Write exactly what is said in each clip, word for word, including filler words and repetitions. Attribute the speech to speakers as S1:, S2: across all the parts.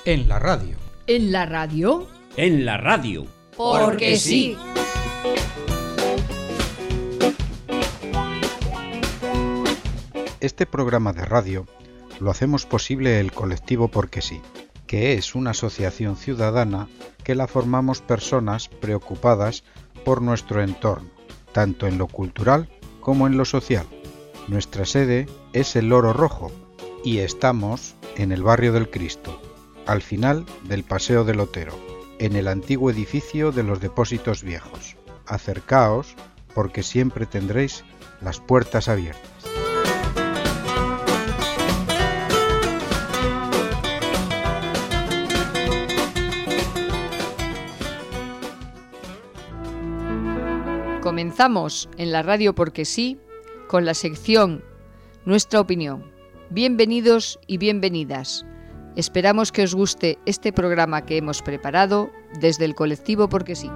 S1: En la radio.
S2: ¿En la radio?
S3: En la radio.
S2: Porque sí.
S1: Este programa de radio lo hacemos posible el colectivo Porque sí, que es una asociación ciudadana que la formamos personas preocupadas por nuestro entorno, tanto en lo cultural como en lo social. Nuestra sede es el Loro Rojo y estamos en el barrio del Cristo, al final del Paseo del Otero, en el antiguo edificio de los depósitos viejos. Acercaos porque siempre tendréis las puertas abiertas.
S2: Comenzamos en la radio Porque sí con la sección Nuestra opinión. Bienvenidos y bienvenidas. Esperamos que os guste este programa que hemos preparado desde el colectivo Porque sí.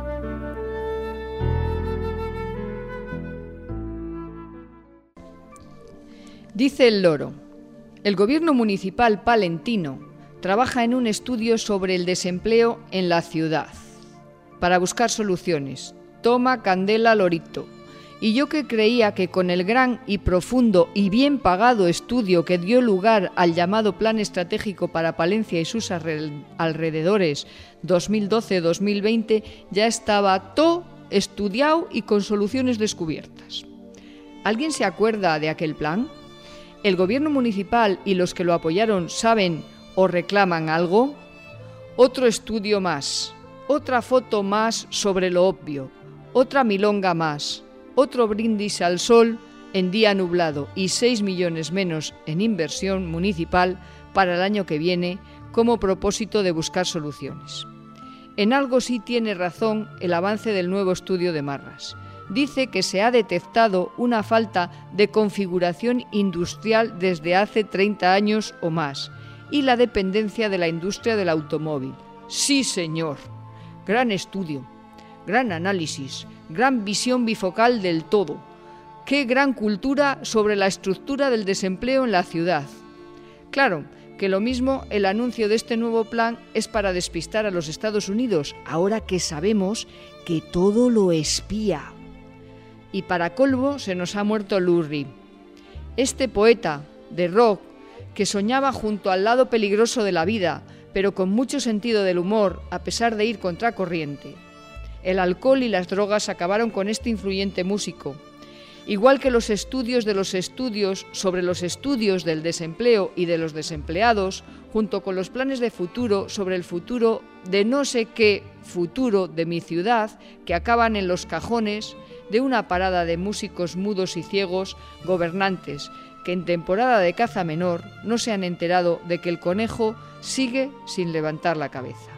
S2: Dice el loro: el gobierno municipal palentino trabaja en un estudio sobre el desempleo en la ciudad para buscar soluciones. Toma candela, lorito. Y yo que creía que con el gran y profundo y bien pagado estudio que dio lugar al llamado Plan Estratégico para Palencia y sus alrededores dos mil doce a dos mil veinte ya estaba todo estudiado y con soluciones descubiertas. ¿Alguien se acuerda de aquel plan? ¿El gobierno municipal y los que lo apoyaron saben o reclaman algo? Otro estudio más, otra foto más sobre lo obvio, otra milonga más. Otro brindis al sol en día nublado y seis millones menos en inversión municipal para el año que viene como propósito de buscar soluciones. En algo sí tiene razón el avance del nuevo estudio de Marras. Dice que se ha detectado una falta de configuración industrial desde hace treinta años o más y la dependencia de la industria del automóvil. Sí, señor. Gran estudio, gran análisis, gran visión bifocal del todo. Qué gran cultura sobre la estructura del desempleo en la ciudad. Claro, que lo mismo el anuncio de este nuevo plan es para despistar a los Estados Unidos, ahora que sabemos que todo lo espía. Y para colmo se nos ha muerto Lou Reed, este poeta de rock que soñaba junto al lado peligroso de la vida, pero con mucho sentido del humor, a pesar de ir contracorriente. El alcohol y las drogas acabaron con este influyente músico, igual que los estudios de los estudios sobre los estudios del desempleo y de los desempleados, junto con los planes de futuro sobre el futuro de no sé qué futuro de mi ciudad, que acaban en los cajones de una parada de músicos mudos y ciegos gobernantes, que en temporada de caza menor no se han enterado de que el conejo sigue sin levantar la cabeza.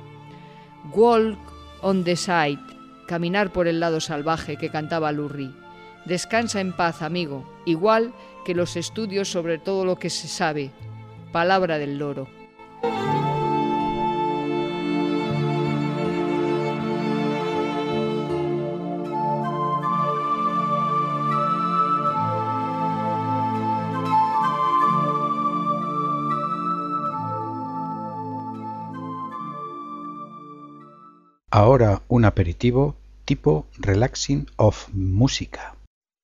S2: Walk on the side, caminar por el lado salvaje que cantaba Lou Reed. Descansa en paz, amigo, igual que los estudios sobre todo lo que se sabe. Palabra del loro.
S1: Ahora un aperitivo tipo relaxing of música.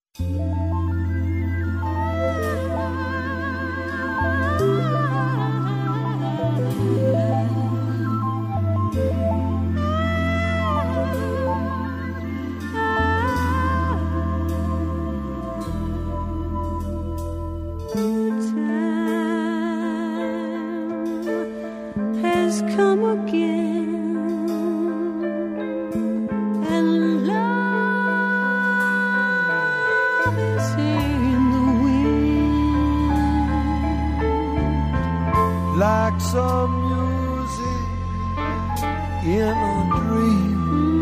S4: Like some music in a dream,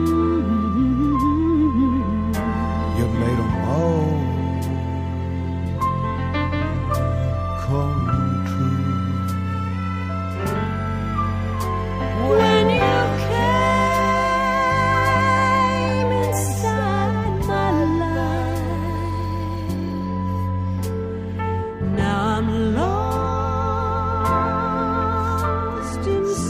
S4: you made them all come true. When you came inside my life, now I'm lost inside.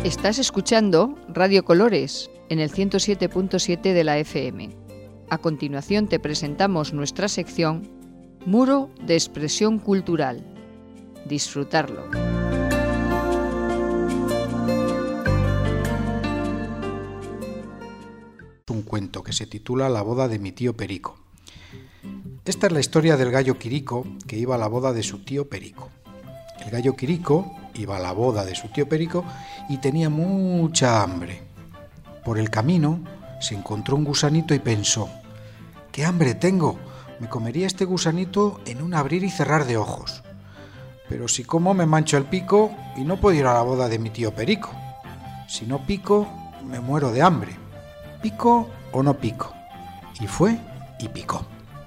S2: Estás escuchando Radio Colores en el ciento siete punto siete de la F M. A continuación te presentamos nuestra sección Muro de Expresión Cultural. Disfrutarlo.
S1: Un cuento que se titula La boda de mi tío Perico. Esta es la historia del gallo Quirico que iba a la boda de su tío Perico. El gallo Quirico iba a la boda de su tío Perico y tenía mucha hambre. Por el camino se encontró un gusanito y pensó: ¡qué hambre tengo! Me comería este gusanito en un abrir y cerrar de ojos. Pero si como me mancho el pico y no puedo ir a la boda de mi tío Perico. Si no pico, me muero de hambre. ¿Pico o no pico? Y fue y picó.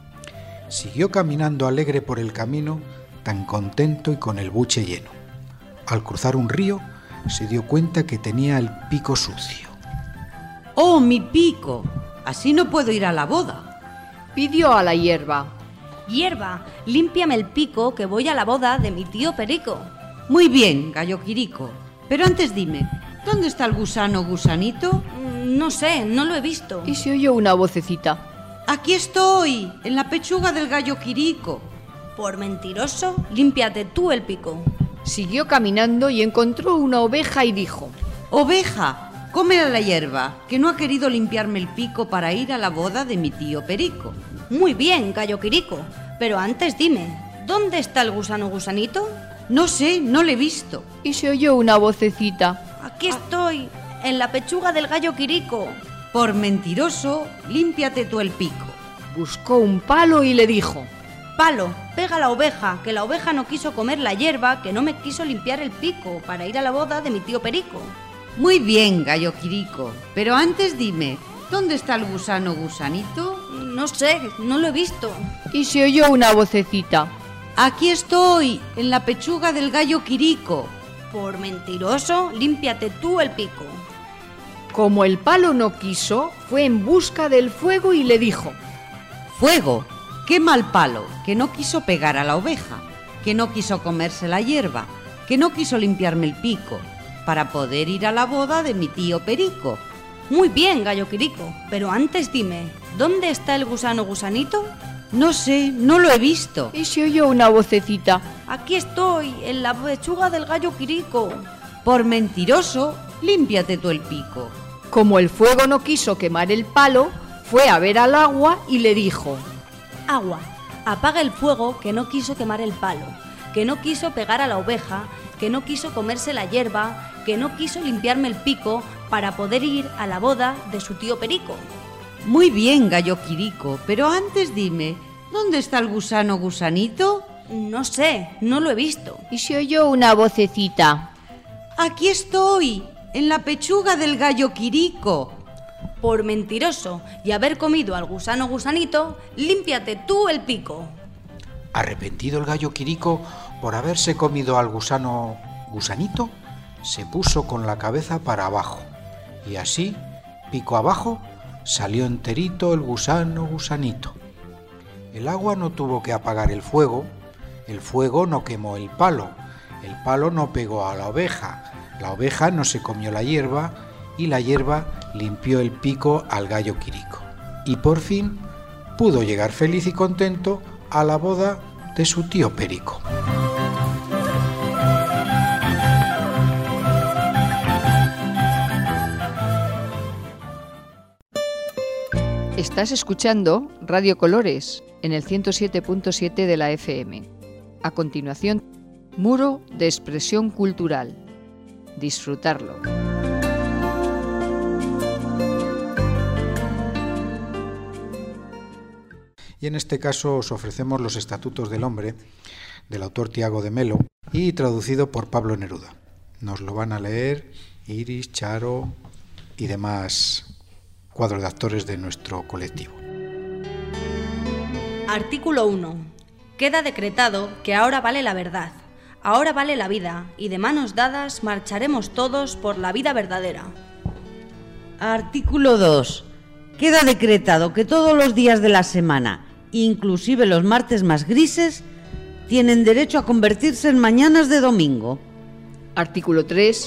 S1: Siguió caminando alegre por el camino, tan contento y con el buche lleno. Al cruzar un río, se dio cuenta que tenía el pico sucio.
S3: ¡Oh, mi pico! Así no puedo ir a la boda.
S2: Pidió a la hierba:
S5: Hierba, límpiame el pico que voy a la boda de mi tío Perico.
S3: Muy bien, gallo Quirico. Pero antes dime, ¿dónde está el gusano gusanito?
S5: No sé, no lo he visto.
S2: Y se oyó una vocecita:
S3: Aquí estoy, en la pechuga del gallo Quirico.
S5: Por mentiroso, límpiate tú el pico.
S2: Siguió caminando y encontró una oveja y dijo:
S3: Oveja, come a la hierba, que no ha querido limpiarme el pico para ir a la boda de mi tío Perico.
S5: Muy bien, gallo Quirico, pero antes dime, ¿dónde está el gusano gusanito?
S3: No sé, no le he visto.
S2: Y se oyó una vocecita:
S5: Aquí estoy, en la pechuga del gallo Quirico.
S3: Por mentiroso, límpiate tú el pico.
S2: Buscó un palo y le dijo:
S5: Palo, pega a la oveja, que la oveja no quiso comer la hierba, que no me quiso limpiar el pico para ir a la boda de mi tío Perico.
S3: Muy bien, gallo Quirico, pero antes dime, ¿dónde está el gusano gusanito?
S5: No sé, no lo he visto.
S2: Y se oyó una vocecita:
S3: Aquí estoy, en la pechuga del gallo Quirico.
S5: Por mentiroso, límpiate tú el pico.
S2: Como el palo no quiso, fue en busca del fuego y le dijo:
S3: Fuego, quema el palo, que no quiso pegar a la oveja, que no quiso comerse la hierba, que no quiso limpiarme el pico, para poder ir a la boda de mi tío Perico.
S5: Muy bien, gallo Quirico, pero antes dime, ¿dónde está el gusano gusanito?
S3: No sé, no lo he visto.
S2: Y se oyó una vocecita:
S5: Aquí estoy, en la pechuga del gallo Quirico.
S3: Por mentiroso, límpiate tú el pico.
S2: Como el fuego no quiso quemar el palo, fue a ver al agua y le dijo:
S5: Agua, apaga el fuego que no quiso quemar el palo, que no quiso pegar a la oveja, que no quiso comerse la hierba, que no quiso limpiarme el pico para poder ir a la boda de su tío Perico.
S3: Muy bien, gallo Quirico, pero antes dime, ¿dónde está el gusano gusanito?
S5: No sé, no lo he visto.
S2: Y se oyó una vocecita:
S3: Aquí estoy, en la pechuga del gallo Quirico.
S5: Por mentiroso y haber comido al gusano gusanito, límpiate tú el pico.
S1: Arrepentido el gallo Quirico por haberse comido al gusano gusanito, se puso con la cabeza para abajo, y así, pico abajo, salió enterito el gusano gusanito. El agua no tuvo que apagar el fuego, el fuego no quemó el palo, el palo no pegó a la oveja, la oveja no se comió la hierba y la hierba limpió el pico al gallo Quirico. Y por fin pudo llegar feliz y contento a la boda de su tío Perico.
S2: Estás escuchando Radio Colores en el ciento siete punto siete de la F M. A continuación, Muro de Expresión Cultural. Disfrutarlo.
S1: Y en este caso os ofrecemos los Estatutos del Hombre, del autor Tiago de Melo, y traducido por Pablo Neruda. Nos lo van a leer Iris, Charo y demás cuadros de actores de nuestro colectivo.
S5: Artículo uno. Queda decretado que ahora vale la verdad, ahora vale la vida, y de manos dadas marcharemos todos por la vida verdadera.
S3: Artículo dos. Queda decretado que todos los días de la semana, inclusive los martes más grises, tienen derecho a convertirse en mañanas de domingo.
S2: Artículo tres.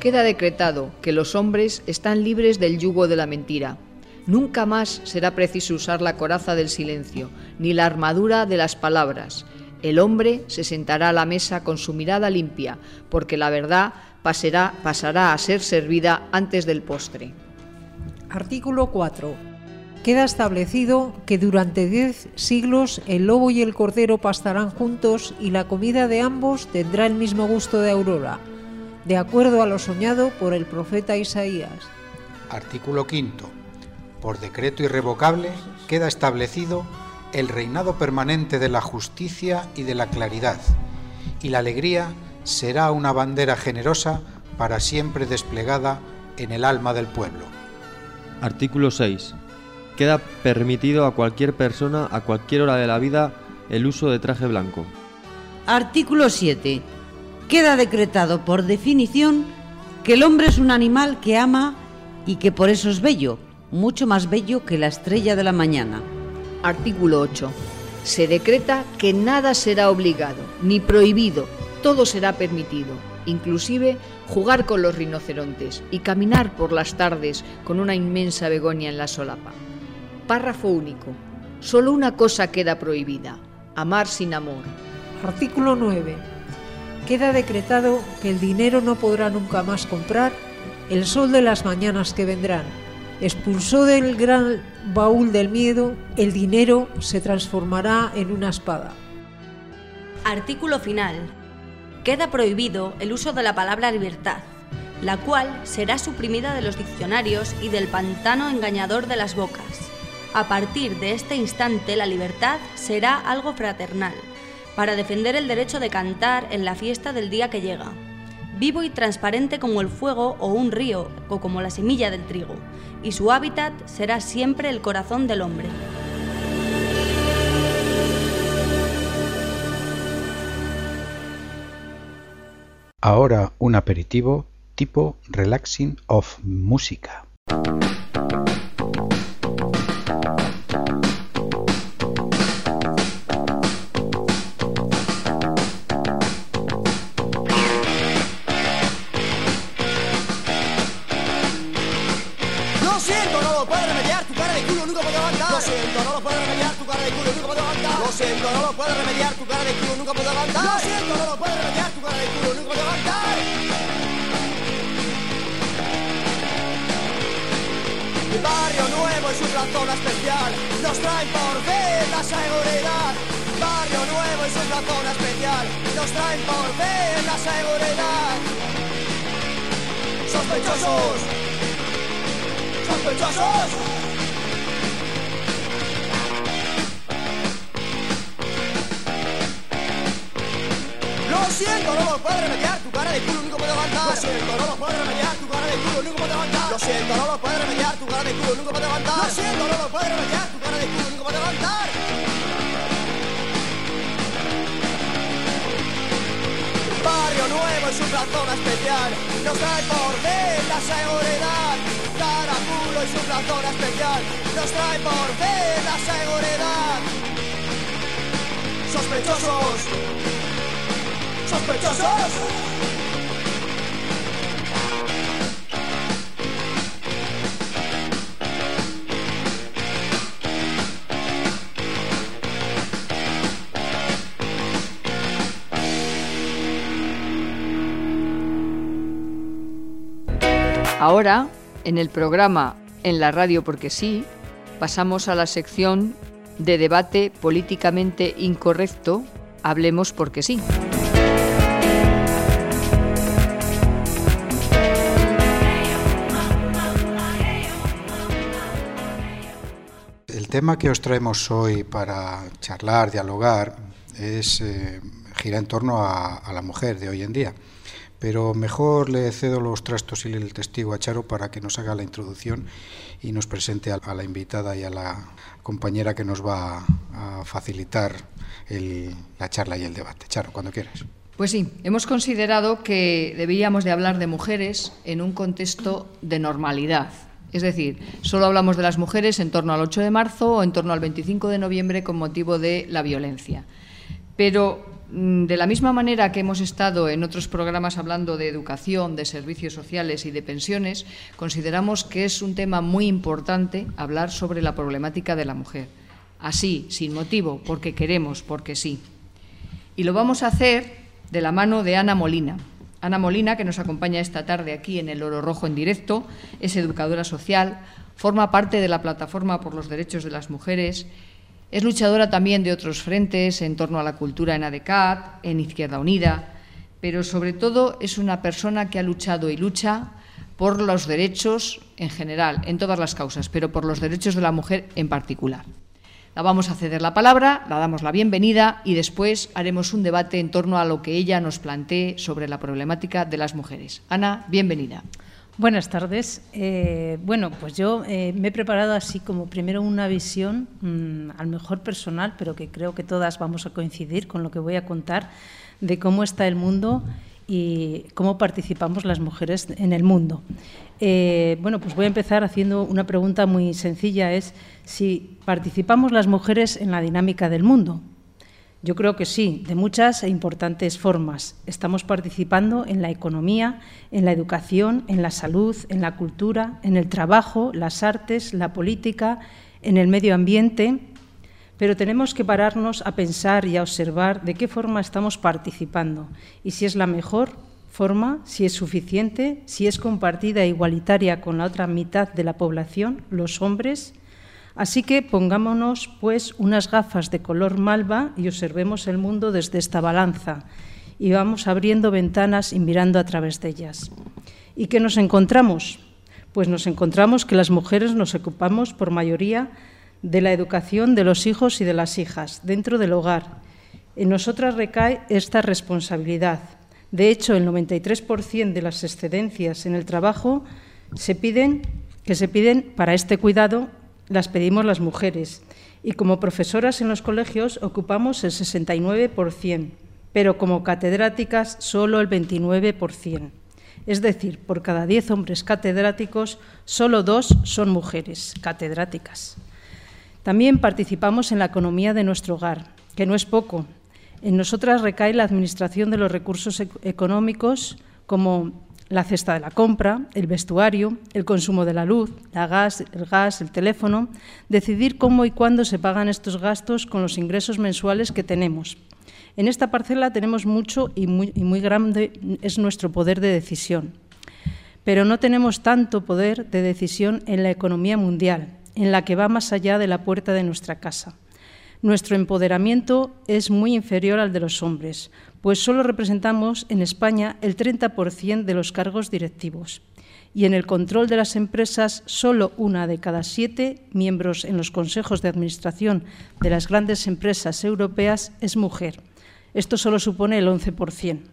S2: queda decretado que los hombres están libres del yugo de la mentira. Nunca más será preciso usar la coraza del silencio, ni la armadura de las palabras. El hombre se sentará a la mesa con su mirada limpia, porque la verdad pasará, pasará a ser servida antes del postre.
S6: Artículo cuatro. Queda establecido que durante diez siglos el lobo y el cordero pastarán juntos y la comida de ambos tendrá el mismo gusto de aurora, de acuerdo a lo soñado por el profeta Isaías.
S1: Artículo quinto. Por decreto irrevocable queda establecido el reinado permanente de la justicia y de la claridad, y la alegría será una bandera generosa para siempre desplegada en el alma del pueblo.
S7: Artículo seis. Queda permitido a cualquier persona, a cualquier hora de la vida, el uso de traje blanco.
S3: Artículo siete. Queda decretado por definición que el hombre es un animal que ama y que por eso es bello, mucho más bello que la estrella de la mañana.
S2: Artículo ocho. Se decreta que nada será obligado, ni prohibido, todo será permitido, inclusive jugar con los rinocerontes y caminar por las tardes con una inmensa begonia en la solapa. Párrafo único. Solo una cosa queda prohibida: amar sin amor.
S6: Artículo nueve. Queda decretado que el dinero no podrá nunca más comprar el sol de las mañanas que vendrán. Expulsó del gran baúl del miedo, el dinero se transformará en una espada.
S5: Artículo final. Queda prohibido el uso de la palabra libertad, la cual será suprimida de los diccionarios y del pantano engañador de las bocas. A partir de este instante, la libertad será algo fraternal, para defender el derecho de cantar en la fiesta del día que llega. Vivo y transparente como el fuego o un río, o como la semilla del trigo, y su hábitat será siempre el corazón del hombre.
S1: Ahora un aperitivo tipo relaxing of música.
S8: siento, no lo puedo remediar, tu cara de culo nunca puedo aguantar. Lo siento, no lo puedo remediar, tu cara de culo nunca puedo aguantar. El barrio nuevo es una zona especial, nos traen por fin la seguridad. Barrio nuevo es una zona especial, nos traen por fin la seguridad. Sospechosos, sospechosos. Lo siento, no lo puedo remediar, tu cara de culo nunca puedo aguantar. Lo siento, no lo puedo remediar, tu cara de culo nunca puedo aguantar. Lo siento, no lo puedo remediar, tu cara de culo nunca puedo aguantar. Lo siento, no lo puedo remediar, tu cara de culo nunca puedo aguantar. Barrio nuevo es una zona especial, nos trae por fin la seguridad. Cara culo es una zona especial, nos trae por fin la seguridad. Sospechosos, sospechosos.
S2: Ahora, en el programa En la radio porque sí, pasamos a la sección de debate políticamente incorrecto, Hablemos porque sí.
S1: El tema que os traemos hoy para charlar, dialogar, es eh, gira en torno a, a la mujer de hoy en día. Pero mejor le cedo los trastos y el testigo a Charo para que nos haga la introducción y nos presente a, a la invitada y a la compañera que nos va a facilitar el, la charla y el debate. Charo, cuando quieras.
S2: Pues sí, hemos considerado que deberíamos de hablar de mujeres en un contexto de normalidad. Es decir, solo hablamos de las mujeres en torno al ocho de marzo o en torno al veinticinco de noviembre con motivo de la violencia. Pero De la misma manera que hemos estado en otros programas hablando de educación, de servicios sociales y de pensiones, consideramos que es un tema muy importante hablar sobre la problemática de la mujer. Así, sin motivo, porque queremos, porque sí. Y lo vamos a hacer de la mano de Ana Molina. Ana Molina, que nos acompaña esta tarde aquí en el Oro Rojo en directo, es educadora social, forma parte de la Plataforma por los Derechos de las Mujeres. Es luchadora también de otros frentes en torno a la cultura en ADECAT, en Izquierda Unida, pero sobre todo es una persona que ha luchado y lucha por los derechos en general, en todas las causas, pero por los derechos de la mujer en particular. La vamos a ceder la palabra, la damos la bienvenida y después haremos un debate en torno a lo que ella nos plantee sobre la problemática de las mujeres. Ana, bienvenida.
S9: Buenas tardes. Eh, bueno, pues yo eh, me he preparado así como primero una visión, mmm, a lo mejor personal, pero que creo que todas vamos a coincidir con lo que voy a contar, de cómo está el mundo y cómo participamos las mujeres en el mundo. Eh, bueno, pues voy a empezar haciendo una pregunta muy sencilla, es si participamos las mujeres en la dinámica del mundo. Yo creo que sí, de muchas e importantes formas. Estamos participando en la economía, en la educación, en la salud, en la cultura, en el trabajo, las artes, la política, en el medio ambiente, pero tenemos que pararnos a pensar y a observar de qué forma estamos participando y si es la mejor forma, si es suficiente, si es compartida e igualitaria con la otra mitad de la población, los hombres. Así que pongámonos, pues, unas gafas de color malva y observemos el mundo desde esta balanza y vamos abriendo ventanas y mirando a través de ellas. ¿Y qué nos encontramos? Pues nos encontramos que las mujeres nos ocupamos por mayoría de la educación de los hijos y de las hijas dentro del hogar. En nosotras recae esta responsabilidad. De hecho, el noventa y tres por ciento de las excedencias en el trabajo se piden, que se piden para este cuidado las pedimos las mujeres y como profesoras en los colegios ocupamos el sesenta y nueve por ciento, pero como catedráticas solo el veintinueve por ciento. Es decir, por cada diez hombres catedráticos, solo dos son mujeres catedráticas. También participamos en la economía de nuestro hogar, que no es poco. En nosotras recae la administración de los recursos económicos como la cesta de la compra, el vestuario, el consumo de la luz, la gas, el gas, el teléfono, decidir cómo y cuándo se pagan estos gastos con los ingresos mensuales que tenemos. En esta parcela tenemos mucho y muy, y muy grande es nuestro poder de decisión, pero no tenemos tanto poder de decisión en la economía mundial, en la que va más allá de la puerta de nuestra casa. Nuestro empoderamiento es muy inferior al de los hombres, pues solo representamos en España el treinta por ciento de los cargos directivos y en el control de las empresas solo una de cada siete miembros en los consejos de administración de las grandes empresas europeas es mujer. Esto solo supone el once por ciento.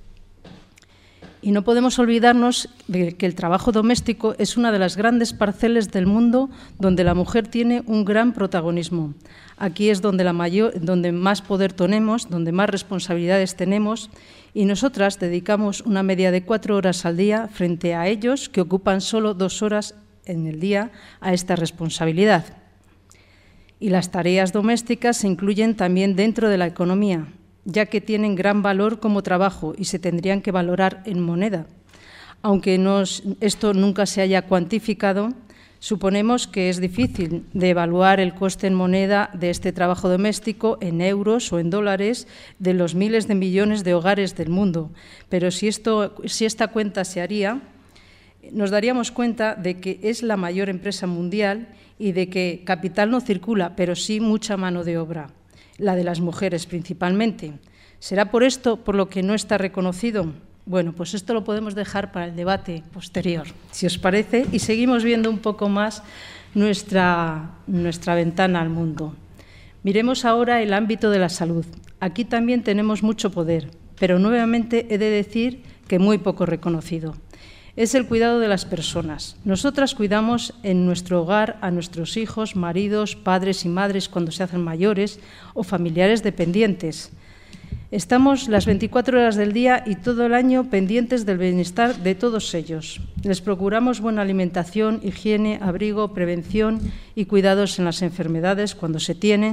S9: Y no podemos olvidarnos de que el trabajo doméstico es una de las grandes parcelas del mundo donde la mujer tiene un gran protagonismo. Aquí es donde, la mayor, donde más poder tenemos, donde más responsabilidades tenemos y nosotras dedicamos una media de cuatro horas al día frente a ellos que ocupan solo dos horas en el día a esta responsabilidad. Y las tareas domésticas se incluyen también dentro de la economía, ya que tienen gran valor como trabajo y se tendrían que valorar en moneda. Aunque nos, esto nunca se haya cuantificado, suponemos que es difícil de evaluar el coste en moneda de este trabajo doméstico en euros o en dólares de los miles de millones de hogares del mundo. Pero si, esto, si esta cuenta se haría, nos daríamos cuenta de que es la mayor empresa mundial y de que capital no circula, pero sí mucha mano de obra, la de las mujeres principalmente. ¿Será por esto por lo que no está reconocido? Bueno, pues esto lo podemos dejar para el debate posterior, si os parece, y seguimos viendo un poco más nuestra, nuestra ventana al mundo. Miremos ahora el ámbito de la salud. Aquí también tenemos mucho poder, pero nuevamente he de decir que muy poco reconocido. Es el cuidado de las personas. Nosotras cuidamos en nuestro hogar a nuestros hijos, maridos, padres y madres cuando se hacen mayores o familiares dependientes. Estamos las veinticuatro horas del día y todo el año pendientes del bienestar de todos ellos. Les procuramos buena alimentación, higiene, abrigo, prevención y cuidados en las enfermedades cuando se tienen,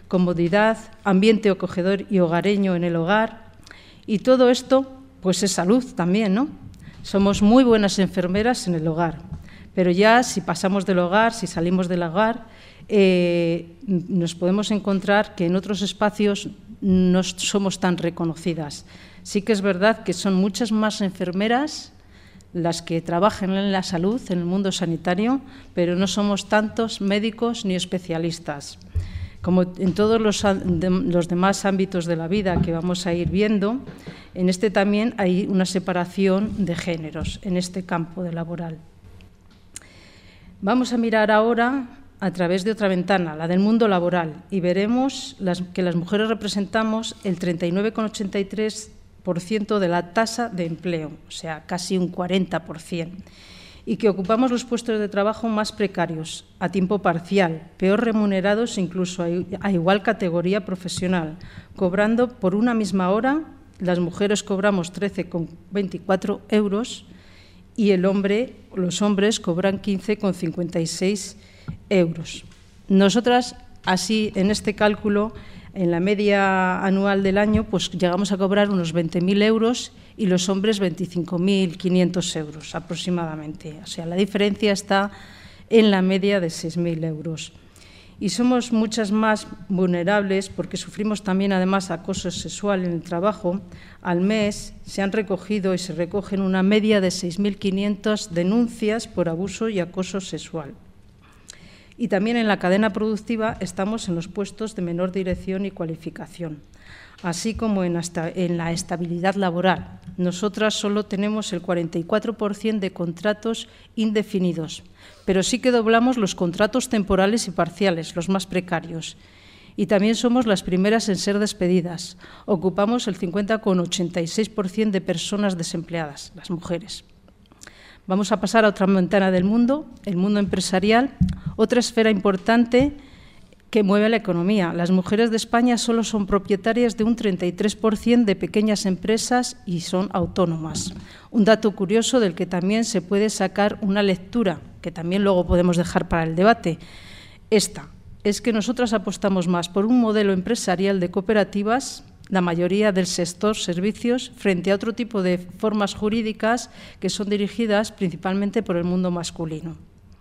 S9: comodidad, ambiente acogedor y hogareño en el hogar. Y todo esto, pues es salud también, ¿no? Somos muy buenas enfermeras en el hogar, pero ya si pasamos del hogar, si salimos del hogar, eh, nos podemos encontrar que en otros espacios no somos tan reconocidas. Sí que es verdad que son muchas más enfermeras las que trabajan en la salud, en el mundo sanitario, pero no somos tantos médicos ni especialistas. Como en todos los, los demás ámbitos de la vida que vamos a ir viendo, en este también hay una separación de géneros en este campo de laboral. Vamos a mirar ahora a través de otra ventana, la del mundo laboral, y veremos las, que las mujeres representamos el treinta y nueve coma ochenta y tres por ciento de la tasa de empleo, o sea, casi un cuarenta por ciento, y que ocupamos los puestos de trabajo más precarios, a tiempo parcial, peor remunerados incluso a igual categoría profesional, cobrando por una misma hora, las mujeres cobramos trece coma veinticuatro euros y el hombre, los hombres cobran quince coma cincuenta y seis euros. Nosotras, así, en este cálculo, en la media anual del año, pues llegamos a cobrar unos veinte mil euros y los hombres veinticinco mil quinientos euros aproximadamente. O sea, la diferencia está en la media de seis mil euros. Y somos muchas más vulnerables porque sufrimos también, además, acoso sexual en el trabajo. Al mes se han recogido y se recogen una media de seis mil quinientas denuncias por abuso y acoso sexual. Y también en la cadena productiva estamos en los puestos de menor dirección y cualificación, así como en, hasta, en la estabilidad laboral. Nosotras solo tenemos el cuarenta y cuatro por ciento de contratos indefinidos, pero sí que doblamos los contratos temporales y parciales, los más precarios. Y también somos las primeras en ser despedidas. Ocupamos el cincuenta coma ochenta y seis por ciento de personas desempleadas, las mujeres. Vamos a pasar a otra ventana del mundo, el mundo empresarial, otra esfera importante que mueve la economía. Las mujeres de España solo son propietarias de un treinta y tres por ciento de pequeñas empresas y son autónomas. Un dato curioso del que también se puede sacar una lectura, que también luego podemos dejar para el debate. Esta es que nosotras apostamos más por un modelo empresarial de cooperativas, la mayoría del sector servicios, frente a otro tipo de formas jurídicas que son dirigidas principalmente por el mundo masculino.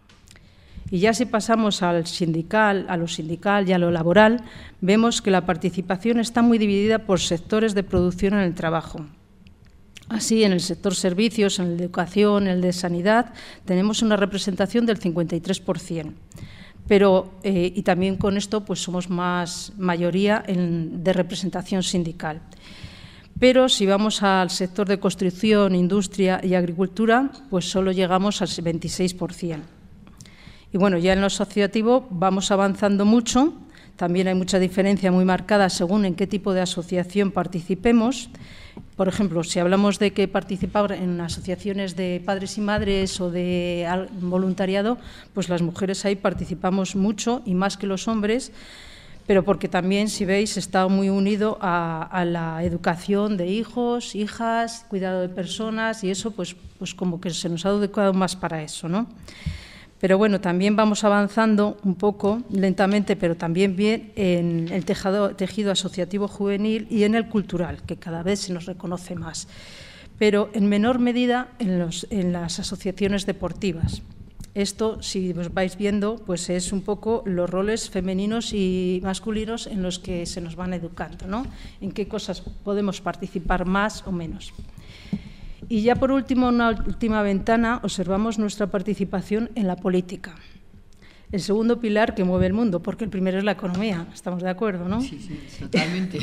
S9: Y ya si pasamos al sindical, a lo sindical y a lo laboral, vemos que la participación está muy dividida por sectores de producción en el trabajo. Así, en el sector servicios, en el de educación, en el de sanidad, tenemos una representación del cincuenta y tres por ciento. Pero, eh, y también con esto pues somos más mayoría en, de representación sindical. Pero si vamos al sector de construcción, industria y agricultura, pues solo llegamos al veintiséis por ciento. Y bueno, ya en lo asociativo vamos avanzando mucho, también hay mucha diferencia muy marcada según en qué tipo de asociación participemos. Por ejemplo, si hablamos de que participar en asociaciones de padres y madres o de voluntariado, pues las mujeres ahí participamos mucho y más que los hombres, pero porque también, si veis, está muy unido a, a la educación de hijos, hijas, cuidado de personas y eso, pues, pues como que se nos ha adecuado más para eso, ¿no? Pero bueno, también vamos avanzando un poco, lentamente, pero también bien, en el tejado, tejido asociativo juvenil y en el cultural, que cada vez se nos reconoce más. Pero en menor medida en, los, en las asociaciones deportivas. Esto, si os vais viendo, pues es un poco los roles femeninos y masculinos en los que se nos van educando, ¿no? En qué cosas podemos participar más o menos. Y ya por último, una última ventana, observamos nuestra participación en la política. El segundo pilar que mueve el mundo, porque el primero es la economía, estamos de acuerdo, ¿no?
S2: Sí, sí, totalmente.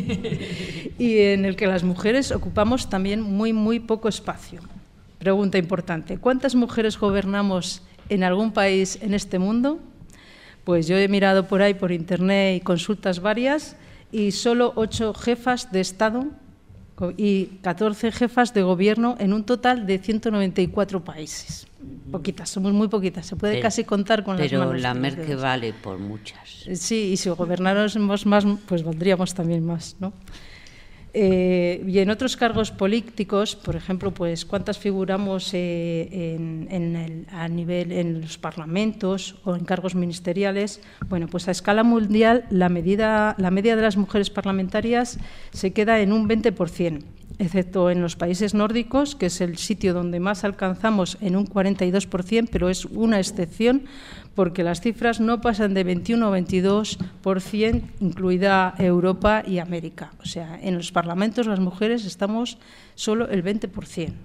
S9: Y en el que las mujeres ocupamos también muy, muy poco espacio. Pregunta importante, ¿cuántas mujeres gobernamos en algún país en este mundo? Pues yo he mirado por ahí, por internet y consultas varias, y solo ocho jefas de Estado y catorce jefas de gobierno en un total de ciento noventa y cuatro países. Poquitas, somos muy poquitas, se puede
S3: pero,
S9: casi contar con las manos.
S3: Pero la Merkel vale por muchas.
S9: Sí, y si gobernáramos más, pues valdríamos también más, ¿no? Eh, y en otros cargos políticos, por ejemplo, pues cuántas figuramos eh, en, en el, a nivel en los parlamentos o en cargos ministeriales. Bueno, pues a escala mundial la, medida, la media de las mujeres parlamentarias se queda en un veinte por ciento, excepto en los países nórdicos, que es el sitio donde más alcanzamos en un cuarenta y dos por ciento, pero es una excepción porque las cifras no pasan de veintiuno o veintidós por ciento, incluida Europa y América. O sea, en los parlamentos las mujeres estamos solo el veinte por ciento.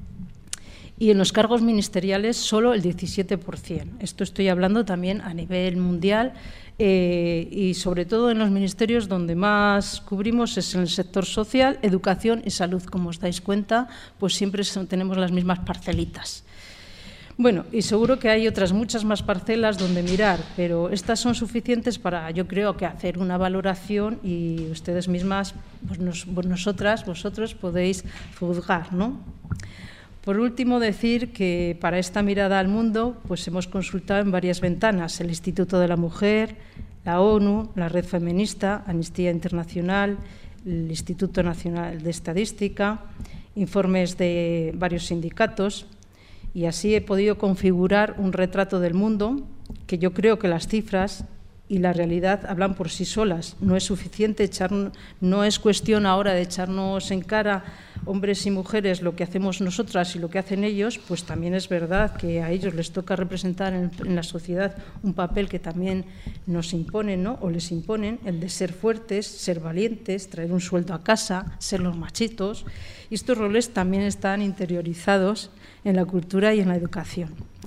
S9: Y en los cargos ministeriales solo el diecisiete por ciento. Esto estoy hablando también a nivel mundial eh, y sobre todo en los ministerios donde más cubrimos es en el sector social, educación y salud. Como os dais cuenta, pues siempre son, tenemos las mismas parcelitas. Bueno, y seguro que hay otras muchas más parcelas donde mirar, pero estas son suficientes para, yo creo, que hacer una valoración y ustedes mismas, pues nos, nosotras, vosotros podéis juzgar, ¿no? Por último, decir que para esta mirada al mundo, pues hemos consultado en varias ventanas, el Instituto de la Mujer, la ONU, la Red Feminista, Amnistía Internacional, el Instituto Nacional de Estadística, informes de varios sindicatos. Y así he podido configurar un retrato del mundo que yo creo que las cifras y la realidad hablan por sí solas. No es suficiente echar, no es cuestión ahora de echarnos en cara, hombres y mujeres, lo que hacemos nosotras y lo que hacen ellos, pues también es verdad que a ellos les toca representar en, en la sociedad un papel que también nos imponen, ¿no? O les imponen, el de ser fuertes, ser valientes, traer un sueldo a casa, ser los machitos. Y estos roles también están interiorizados en la cultura y en la educación.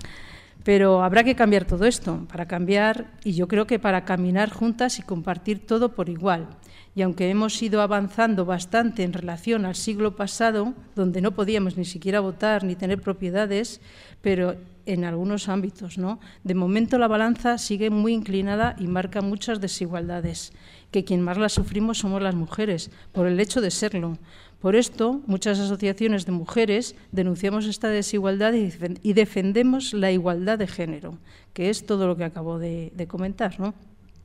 S9: Pero habrá que cambiar todo esto, para cambiar, y yo creo que para caminar juntas y compartir todo por igual. Y aunque hemos ido avanzando bastante en relación al siglo pasado, donde no podíamos ni siquiera votar ni tener propiedades, pero en algunos ámbitos, ¿no? De momento la balanza sigue muy inclinada y marca muchas desigualdades, que quien más las sufrimos somos las mujeres, por el hecho de serlo. Por esto, muchas asociaciones de mujeres denunciamos esta desigualdad y defendemos la igualdad de género, que es todo lo que acabo de, de comentar, ¿no?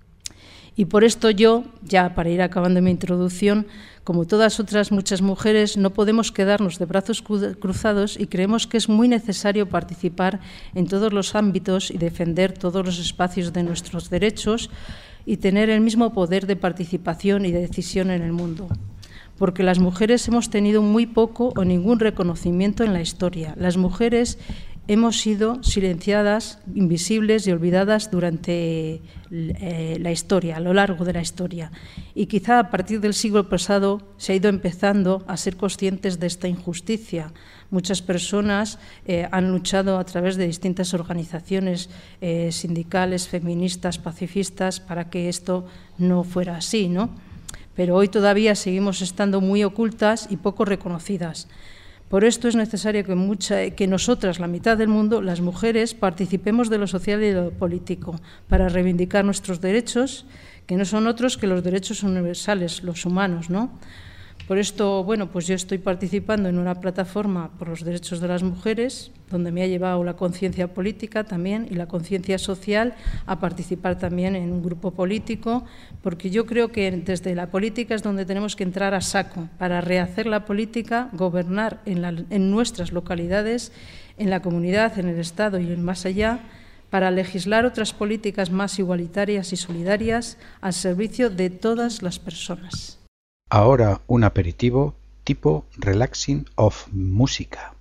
S9: Y por esto yo, ya para ir acabando mi introducción, como todas otras muchas mujeres, no podemos quedarnos de brazos cruzados y creemos que es muy necesario participar en todos los ámbitos y defender todos los espacios de nuestros derechos y tener el mismo poder de participación y de decisión en el mundo. Porque las mujeres hemos tenido muy poco o ningún reconocimiento en la historia. Las mujeres hemos sido silenciadas, invisibles y olvidadas durante eh, la historia, a lo largo de la historia. Y quizá a partir del siglo pasado se ha ido empezando a ser conscientes de esta injusticia. Muchas personas eh, han luchado a través de distintas organizaciones eh, sindicales, feministas, pacifistas, para que esto no fuera así, ¿no? Pero hoy todavía seguimos estando muy ocultas y poco reconocidas. Por esto es necesario que, mucha, que nosotras, la mitad del mundo, las mujeres, participemos de lo social y de lo político para reivindicar nuestros derechos, que no son otros que los derechos universales, los humanos, ¿no? Por esto, bueno, pues yo estoy participando en una plataforma por los derechos de las mujeres, donde me ha llevado la conciencia política también y la conciencia social a participar también en un grupo político, porque yo creo que desde la política es donde tenemos que entrar a saco para rehacer la política, gobernar en, la, en nuestras localidades, en la comunidad, en el Estado y más allá, para legislar otras políticas más igualitarias y solidarias al servicio de todas las personas.
S1: Ahora un aperitivo tipo relaxing of música.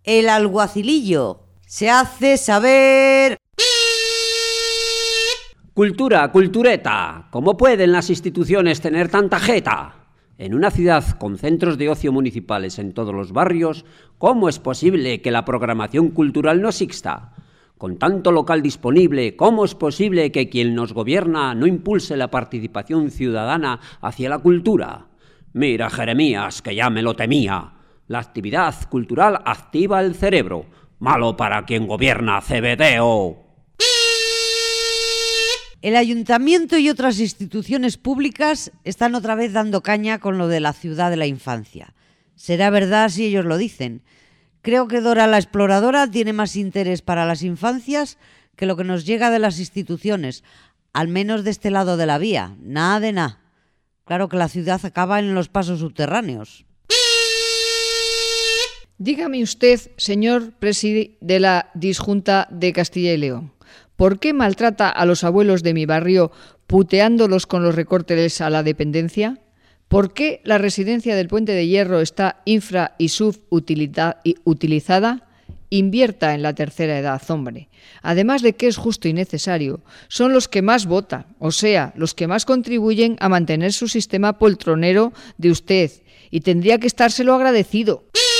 S3: El alguacilillo se hace saber.
S10: Cultura, cultureta. ¿Cómo pueden las instituciones tener tanta jeta? En una ciudad con centros de ocio municipales en todos los barrios, ¿cómo es posible que la programación cultural no exista? Con tanto local disponible, ¿cómo es posible que quien nos gobierna no impulse la participación ciudadana hacia la cultura? Mira, Jeremías, que ya me lo temía. La actividad cultural activa el cerebro. Malo para quien gobierna, cebedeo.
S3: El ayuntamiento y otras instituciones públicas están otra vez dando caña con lo de la ciudad de la infancia. Será verdad si ellos lo dicen. Creo que Dora la Exploradora tiene más interés para las infancias que lo que nos llega de las instituciones, al menos de este lado de la vía. Nada de nada. Claro que la ciudad acaba en los pasos subterráneos.
S2: Dígame usted, señor presidente de la Disjunta de Castilla y León, ¿por qué maltrata a los abuelos de mi barrio puteándolos con los recortes a la dependencia? ¿Por qué la residencia del Puente de Hierro está infra y subutilizada? Invierta en la tercera edad, hombre. Además de que es justo y necesario, son los que más votan, o sea, los que más contribuyen a mantener su sistema poltronero de usted, y tendría que estárselo agradecido.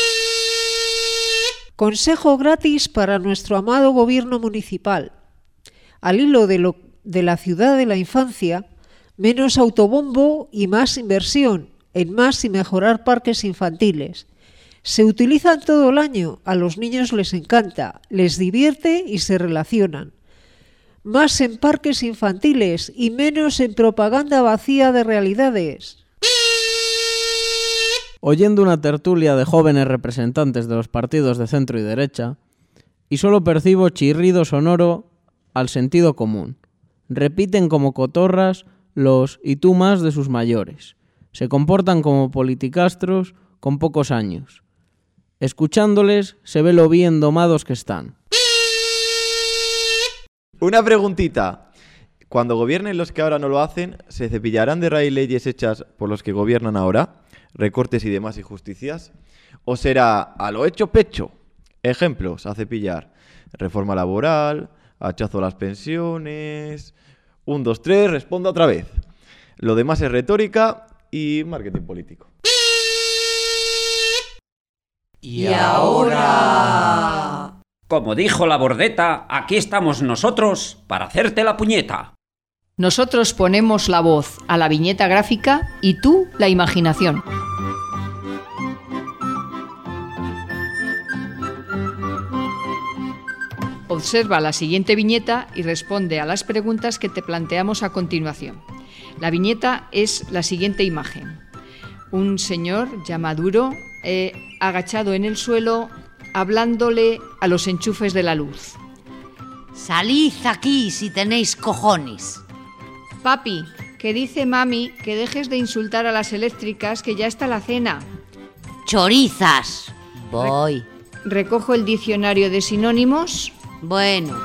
S6: Consejo gratis para nuestro amado gobierno municipal. Al hilo de, lo, de la ciudad de la infancia, menos autobombo y más inversión en más y mejorar parques infantiles. Se utilizan todo el año, a los niños les encanta, les divierte y se relacionan. Más en parques infantiles y menos en propaganda vacía de realidades.
S11: Oyendo una tertulia de jóvenes representantes de los partidos de centro y derecha, y solo percibo chirrido sonoro al sentido común. Repiten como cotorras los y tú más de sus mayores. Se comportan como politicastros con pocos años. Escuchándoles se ve lo bien domados que están.
S12: Una preguntita. Cuando gobiernen los que ahora no lo hacen, ¿se cepillarán de raíz leyes hechas por los que gobiernan ahora? Recortes y demás injusticias. ¿O será a lo hecho pecho? Ejemplos a cepillar. Reforma laboral, hachazo a las pensiones. Un, dos, tres, responda otra vez. Lo demás es retórica y marketing político.
S3: Y ahora...
S10: Como dijo la Bordeta, aquí estamos nosotros para hacerte la puñeta.
S2: Nosotros ponemos la voz a la viñeta gráfica y tú la imaginación. Observa la siguiente viñeta y responde a las preguntas que te planteamos a continuación. La viñeta es la siguiente imagen. Un señor ya maduro, eh, agachado en el suelo, hablándole a los enchufes de la luz.
S3: Salid aquí si tenéis cojones.
S2: Papi, que dice mami que dejes de insultar a las eléctricas, que ya está la cena.
S3: Chorizas. Voy.
S2: Re- recojo el diccionario de sinónimos.
S3: Bueno.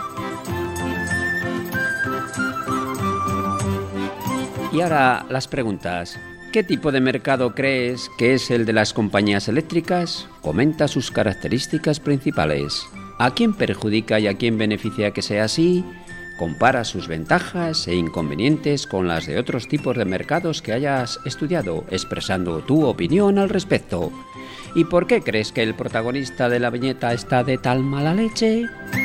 S10: Y ahora las preguntas. ¿Qué tipo de mercado crees que es el de las compañías eléctricas? Comenta sus características principales. ¿A quién perjudica y a quién beneficia que sea así? Compara sus ventajas e inconvenientes con las de otros tipos de mercados que hayas estudiado, expresando tu opinión al respecto. ¿Y por qué crees que el protagonista de la viñeta está de tal mala leche?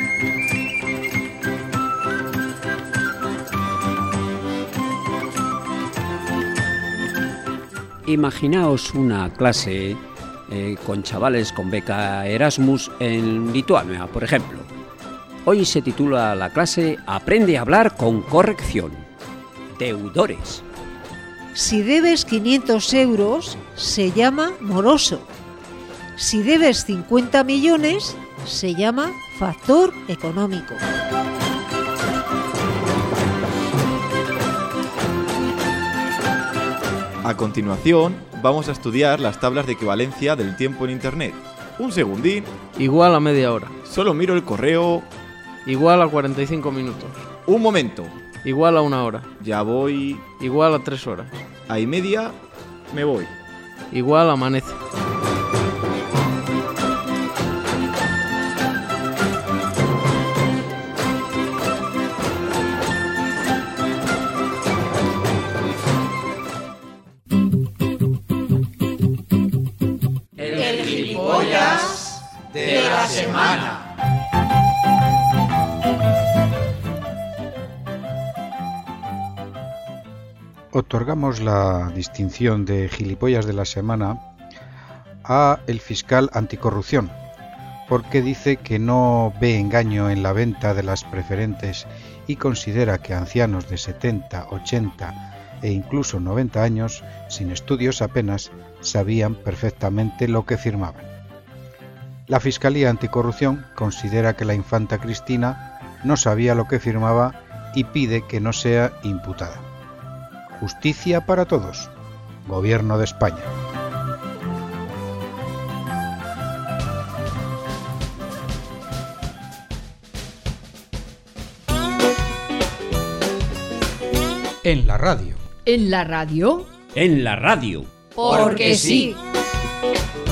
S10: Imaginaos una clase eh, con chavales con beca Erasmus en Lituania, por ejemplo. Hoy se titula la clase Aprende a hablar con corrección. Deudores.
S6: Si debes quinientos euros, se llama moroso. Si debes cincuenta millones, se llama factor económico.
S12: A continuación, vamos a estudiar las tablas de equivalencia del tiempo en Internet. Un segundín.
S11: Igual a media hora.
S12: Solo miro el correo.
S11: Igual a cuarenta y cinco minutos.
S12: Un momento.
S11: Igual a una hora.
S12: Ya voy.
S11: Igual a tres horas.
S12: A y media, me voy.
S11: Igual amanece.
S1: otorgamos la distinción de gilipollas de la semana a el fiscal anticorrupción, porque dice que no ve engaño en la venta de las preferentes y considera que ancianos de setenta, ochenta e incluso noventa años, sin estudios apenas, sabían perfectamente lo que firmaban. La Fiscalía Anticorrupción considera que la infanta Cristina no sabía lo que firmaba y pide que no sea imputada. Justicia para todos. Gobierno de España.
S13: En la radio.
S2: ¿En la radio?
S10: En la radio.
S2: Porque sí.